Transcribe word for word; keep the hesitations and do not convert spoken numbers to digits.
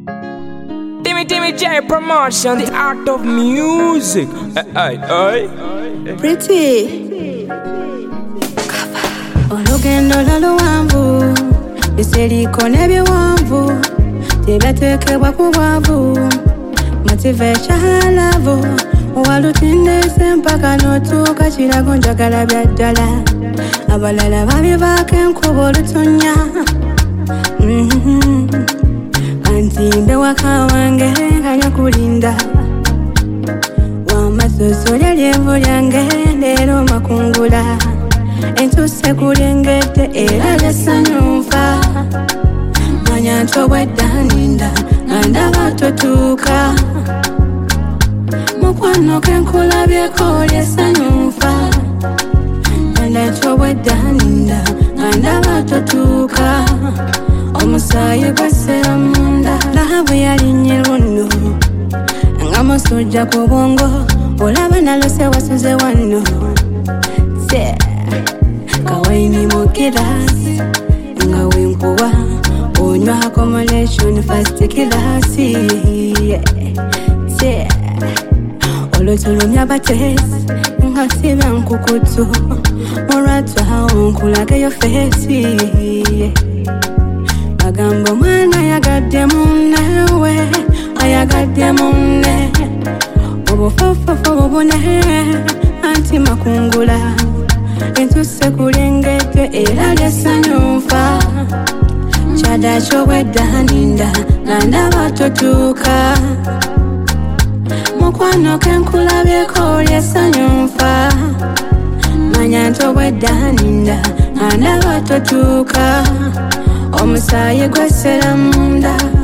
Timmy Timmy J Promotion, the art of music. Hey, hey, hey. Pretty olugendo lwaluwanvu biseriko n'ebiwanvu tebyateekebwa ku bwavu motive ekyalavu owalutindise mpaka n'otuuka kirago njagala bya ddala abalala babivaako enkuba olutonya kanti mbe waka wange kanya kulinda wamasosolya lyevu lyange leero makungula entuse kulengete era lyesanyufa manya nti obwedda ninda nga ndaba totuuka mukwano kenkulabyeko lyesanyufa manya nti obwedda ninda nga ndaba totuuka omusaayi gwasera munda lahabu yalinye luno nga musujja ku bwongo olaba nalose wasuze wano se kawaini mu kilasi nga wenkuwa onywa accommodation first class se olutulumya batesi nga siba nkukutu olwatwa onkulageyo fesi agambo mwana yagadde munnewe ayagadde munne obufofofo bubune anti makungula entuse kulengete era lyesanyufa kyada kyobwedda ninda nga ndaba totuuka mukwano kenkulabyeko lyesanyufa manya nti obwedda ninda nga ndaba totuuka omusaayi gwesera munda